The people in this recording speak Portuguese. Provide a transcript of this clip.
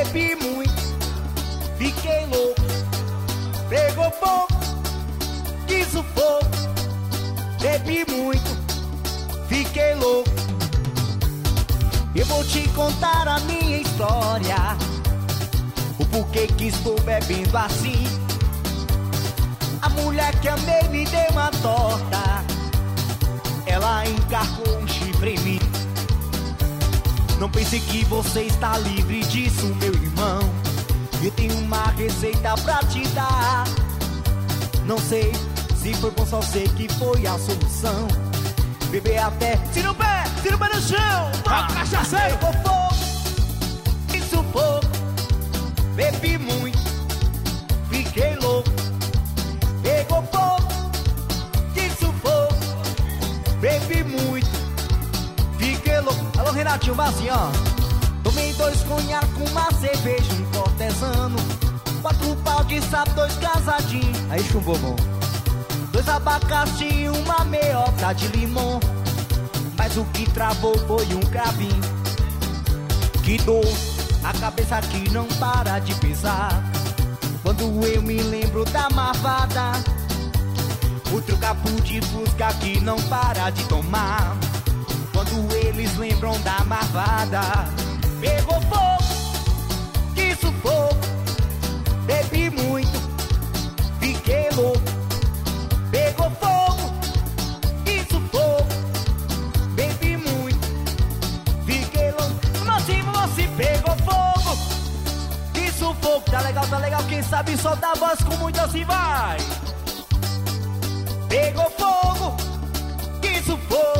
bebi muito, fiquei louco. Pegou fogo, que sufoco. Bebi muito, fiquei louco. Eu vou te contar a minha história, o porquê que estou bebendo assim. A mulher que amei me deu uma torta, ela encarcou um chifre em mim. Não pense que você está livre disso, meu irmão. Eu tenho uma receita pra te dar. Não sei se foi bom, só sei que foi a solução. Beber até... Tira o pé no chão. Vai, cachaceiro. Pegou fogo, que sufoco. Bebi muito, fiquei louco. Pegou fogo, que sufoco. Bebi muito, fiquei louco. Alô, Renatinho, vai assim, ó. Tomei 2 conhaque com uma cerveja, um cortesano, 4 pau de sapo, 2 casadinhos. Aí chumbou bom. 2 abacaxi e uma meiota de limão. Mas o que travou foi um cravinho. Que dor, a cabeça que não para de pesar. Quando eu me lembro da marvada, outro capo de fusca que não para de tomar. Quando eles lembram da marvada. Pegou fogo, que sufoco. Bebi muito, fiquei louco. Pegou fogo, que sufoco. Bebi muito, fiquei louco. Vamos assim, pegou fogo, que sufoco. Tá legal, quem sabe solta a voz com muito assim vai. Pegou fogo, que sufoco.